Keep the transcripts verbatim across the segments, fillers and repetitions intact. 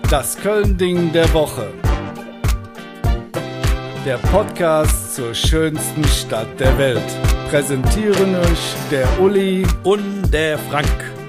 Das Köln-Ding der Woche. Der Podcast zur schönsten Stadt der Welt. Präsentieren euch der Uli und der Frank.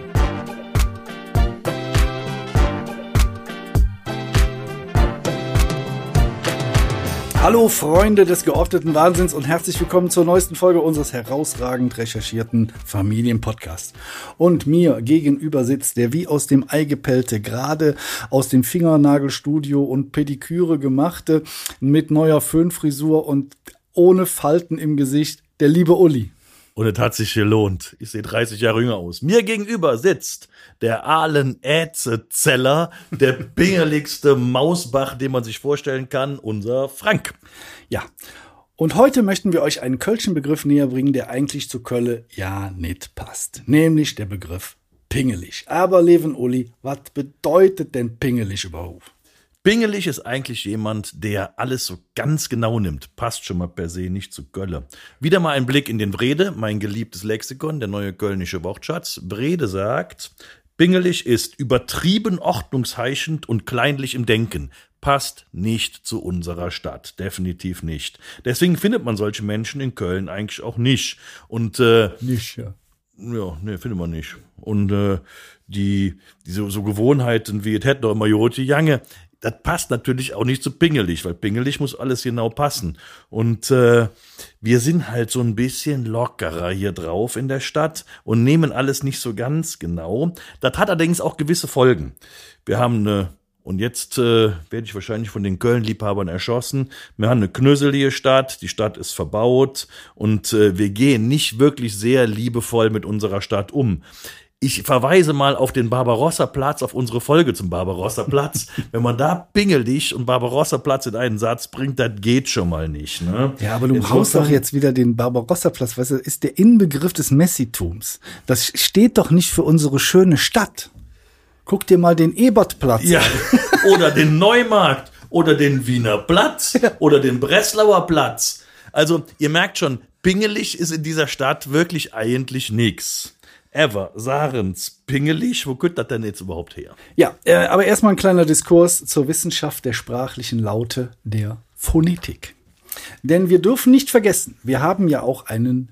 Hallo Freunde des geordneten Wahnsinns und herzlich willkommen zur neuesten Folge unseres herausragend recherchierten Familienpodcasts. Und mir gegenüber sitzt der wie aus dem Ei gepellte, gerade aus dem Fingernagelstudio und Pediküre gemachte, mit neuer Föhnfrisur und ohne Falten im Gesicht, der liebe Uli. Und es hat sich gelohnt. Ich sehe dreißig Jahre jünger aus. Mir gegenüber sitzt der Ahlen-Ätze-Zeller, der pingeligste Mausbach, den man sich vorstellen kann, unser Frank. Ja, und heute möchten wir euch einen kölschen Begriff näher bringen, der eigentlich zu Kölle ja nicht passt. Nämlich der Begriff pingelig. Aber Leven Uli, was bedeutet denn pingelig überhaupt? Pingelig ist eigentlich jemand, der alles so ganz genau nimmt. Passt schon mal per se nicht zu Kölle. Wieder mal ein Blick in den Brede, mein geliebtes Lexikon, der neue kölnische Wortschatz. Brede sagt, pingelig ist übertrieben ordnungsheischend und kleinlich im Denken. Passt nicht zu unserer Stadt. Definitiv nicht. Deswegen findet man solche Menschen in Köln eigentlich auch nicht. Und, äh, Nicht, ja. Ja, nee, findet man nicht. Und, äh, die, diese so Gewohnheiten wie, es hätte doch immer Jote Jange, das passt natürlich auch nicht zu pingelig, weil pingelig muss alles genau passen. Und äh, wir sind halt so ein bisschen lockerer hier drauf in der Stadt und nehmen alles nicht so ganz genau. Das hat allerdings auch gewisse Folgen. Wir haben eine, und jetzt äh, werde ich wahrscheinlich von den Köln-Liebhabern erschossen, wir haben eine knöselige Stadt, die Stadt ist verbaut und äh, wir gehen nicht wirklich sehr liebevoll mit unserer Stadt um. Ich verweise mal auf den Barbarossa-Platz, auf unsere Folge zum Barbarossa-Platz. Wenn man da pingelig und Barbarossa-Platz in einen Satz bringt, das geht schon mal nicht. Ne? Ja, aber du haust doch jetzt wieder den Barbarossa-Platz. Weißt du, ist der Inbegriff des Messitums. Das steht doch nicht für unsere schöne Stadt. Guck dir mal den Ebertplatz ja. an. Oder den Neumarkt oder den Wiener Platz ja. oder den Breslauer Platz. Also ihr merkt schon, pingelig ist in dieser Stadt wirklich eigentlich nix. Ever, Sarens, pingelig, wo kommt das denn jetzt überhaupt her? Ja, äh, aber erstmal ein kleiner Diskurs zur Wissenschaft der sprachlichen Laute, der Phonetik. Denn wir dürfen nicht vergessen, wir haben ja auch einen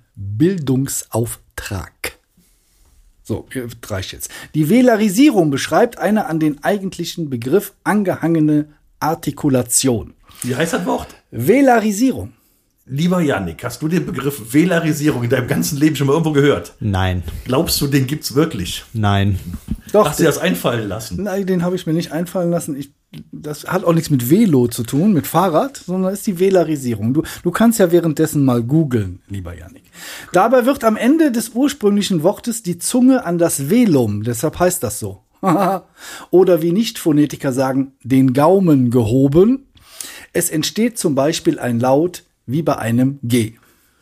Bildungsauftrag. So, reicht jetzt. Die Velarisierung beschreibt eine an den eigentlichen Begriff angehangene Artikulation. Wie heißt das Wort? Velarisierung. Lieber Yannick, hast du den Begriff Velarisierung in deinem ganzen Leben schon mal irgendwo gehört? Nein. Glaubst du, den gibt's wirklich? Nein. Doch. Hast du dir das einfallen lassen? Nein, den habe ich mir nicht einfallen lassen. Ich, das hat auch nichts mit Velo zu tun, mit Fahrrad, sondern ist die Velarisierung. Du, du kannst ja währenddessen mal googeln, lieber Yannick. Dabei wird am Ende des ursprünglichen Wortes die Zunge an das Velum, deshalb heißt das so. Oder wie Nicht-Phonetiker sagen, den Gaumen gehoben. Es entsteht zum Beispiel ein Laut wie bei einem G.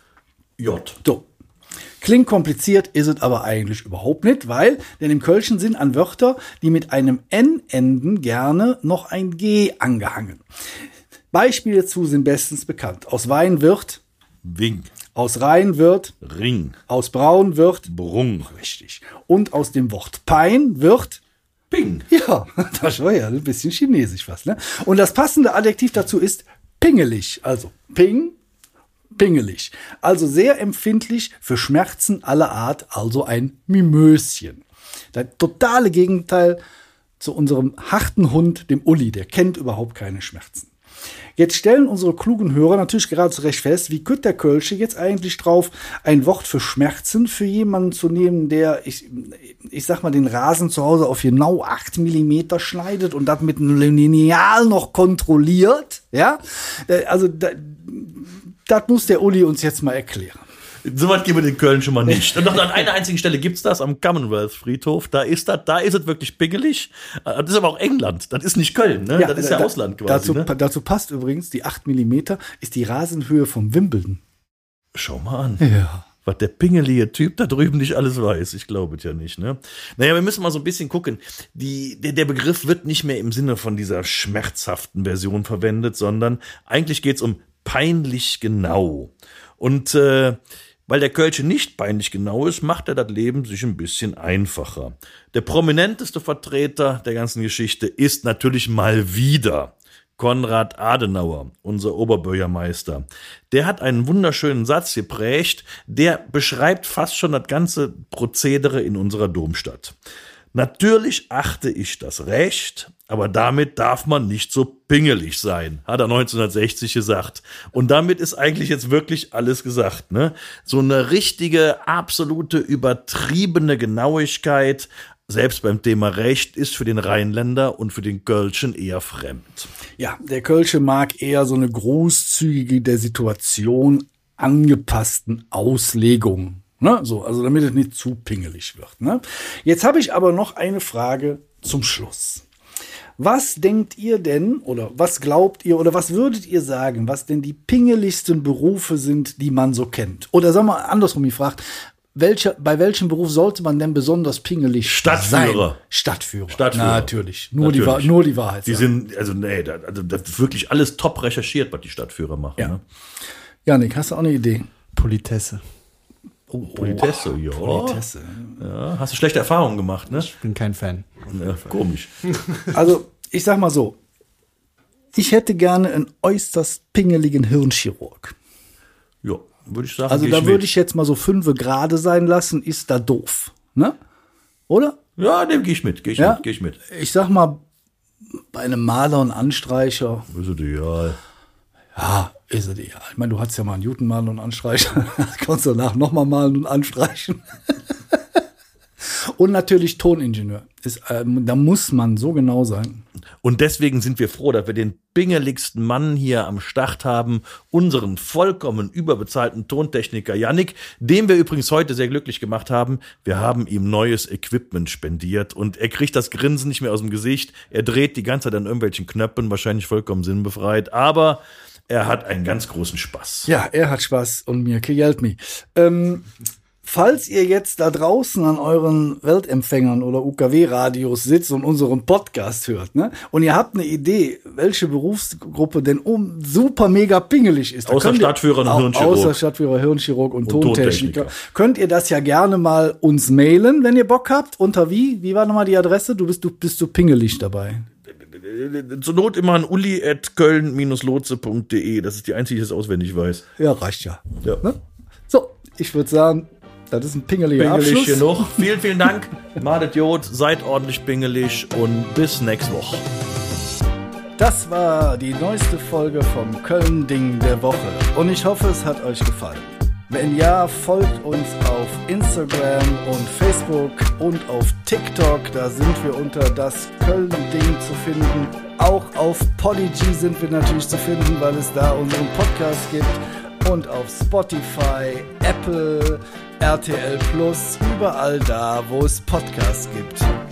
J. So. Klingt kompliziert, ist es aber eigentlich überhaupt nicht, weil, denn im Kölschen sind an Wörter, die mit einem N enden, gerne noch ein G angehangen. Beispiele dazu sind bestens bekannt. Aus Wein wird Wing. Aus Rhein wird Ring. Aus Braun wird Brung. Richtig. Und aus dem Wort Pein wird Ping. Ja, das war ja ein bisschen chinesisch fast, ne? Und das passende Adjektiv dazu ist pingelig. Also Ping, pingelig. Also sehr empfindlich für Schmerzen aller Art, also ein Mimöschen. Das totale Gegenteil zu unserem harten Hund, dem Uli. Der kennt überhaupt keine Schmerzen. Jetzt stellen unsere klugen Hörer natürlich gerade zurecht fest, wie könnte der Kölsche jetzt eigentlich drauf, ein Wort für Schmerzen für jemanden zu nehmen, der, ich, ich sag mal, den Rasen zu Hause auf genau acht Millimeter schneidet und das mit einem Lineal noch kontrolliert, ja? Also, das, das muss der Uli uns jetzt mal erklären. Soweit gehen wir den Köln schon mal nicht. Und noch an einer einzigen Stelle gibt's das, am Commonwealth-Friedhof. Da ist das, da ist es wirklich pingelig. Das ist aber auch England. Das ist nicht Köln, ne? Ja, das ist ja da, Ausland quasi. Dazu, ne? dazu passt übrigens, die acht Millimeter ist die Rasenhöhe vom Wimbledon. Schau mal an. Ja. Was der pingelige Typ da drüben nicht alles weiß. Ich glaube es ja nicht, ne? Naja, wir müssen mal so ein bisschen gucken. Die, der, der Begriff wird nicht mehr im Sinne von dieser schmerzhaften Version verwendet, sondern eigentlich geht's um peinlich genau. Und, äh, Weil der Kölsche nicht peinlich genau ist, macht er das Leben sich ein bisschen einfacher. Der prominenteste Vertreter der ganzen Geschichte ist natürlich mal wieder Konrad Adenauer, unser Oberbürgermeister. Der hat einen wunderschönen Satz geprägt, der beschreibt fast schon das ganze Prozedere in unserer Domstadt. Natürlich achte ich das Recht, aber damit darf man nicht so pingelig sein, hat er neunzehnhundertsechzig gesagt. Und damit ist eigentlich jetzt wirklich alles gesagt, ne? So eine richtige, absolute, übertriebene Genauigkeit, selbst beim Thema Recht, ist für den Rheinländer und für den Kölschen eher fremd. Ja, der Kölsche mag eher so eine großzügige, der Situation angepassten Auslegung. Ne? So, also damit es nicht zu pingelig wird. Ne? Jetzt habe ich aber noch eine Frage zum Schluss. Was denkt ihr denn oder was glaubt ihr oder was würdet ihr sagen, was denn die pingeligsten Berufe sind, die man so kennt? Oder sagen wir andersrum gefragt, welcher, bei welchem Beruf sollte man denn besonders pingelig Stadtführer. sein? Stadtführer. Stadtführer. Natürlich. Nur, Natürlich. Die, nur die Wahrheit. Die sind, also nee, da, also das ist wirklich alles top recherchiert, was die Stadtführer machen. Ja. Ne? Janik, hast du auch eine Idee? Politesse. Oh, Politesse, ja. Politesse. Ja. Hast du schlechte Erfahrungen gemacht, ne? Ich bin kein Fan. Ja, komisch. Also, ich sag mal so. Ich hätte gerne einen äußerst pingeligen Hirnchirurg. Ja, würde ich sagen. Also da würde ich jetzt mal so fünfe gerade sein lassen, ist da doof. Ne? Oder? Ja, dem gehe ich mit, gehe ich Ja? mit, gehe ich mit. Ich sag mal, bei einem Maler und Anstreicher, Das ist ideal. ja, ist es ideal. Ich meine, du hattest ja mal einen Newton malen und Anstreicher. Das kannst du danach nochmal malen und anstreichen. Und natürlich Toningenieur. Ist, ähm, da muss man so genau sein. Und deswegen sind wir froh, dass wir den pingeligsten Mann hier am Start haben, unseren vollkommen überbezahlten Tontechniker Yannick, den wir übrigens heute sehr glücklich gemacht haben. Wir haben ihm neues Equipment spendiert und er kriegt das Grinsen nicht mehr aus dem Gesicht. Er dreht die ganze Zeit an irgendwelchen Knöpfen, wahrscheinlich vollkommen sinnbefreit, aber er hat einen ganz großen Spaß. Ja, er hat Spaß und mir gejält mich. Ähm, falls ihr jetzt da draußen an euren Weltempfängern oder U K W-Radios sitzt und unseren Podcast hört, ne, und ihr habt eine Idee, welche Berufsgruppe denn um super mega pingelig ist. Außer Stadtführer und Hirnchirurg. Außer Stadtführer, Hirnchirurg und, Und Tontechniker. Tontechniker. Könnt ihr das ja gerne mal uns mailen, wenn ihr Bock habt. Unter wie? Wie war nochmal die Adresse? Du bist, du bist du pingelig dabei. Zur Not immer an uli at köln dash lotse punkt de. Das ist die einzige, die ich das auswendig weiß. Ja, reicht ja. Ja. Ne? So, ich würde sagen, das ist ein pingeliger Pingelig Abschluss. genug. Vielen, vielen Dank. Madet Jod, seid ordentlich pingelig und bis nächste Woche. Das war die neueste Folge vom Köln-Ding der Woche und ich hoffe, es hat euch gefallen. Wenn ja, folgt uns auf Instagram und Facebook und auf TikTok, da sind wir unter das Köln-Ding zu finden. Auch auf Podigy sind wir natürlich zu finden, weil es da unseren Podcast gibt und auf Spotify, Apple, R T L Plus, überall da, wo es Podcasts gibt.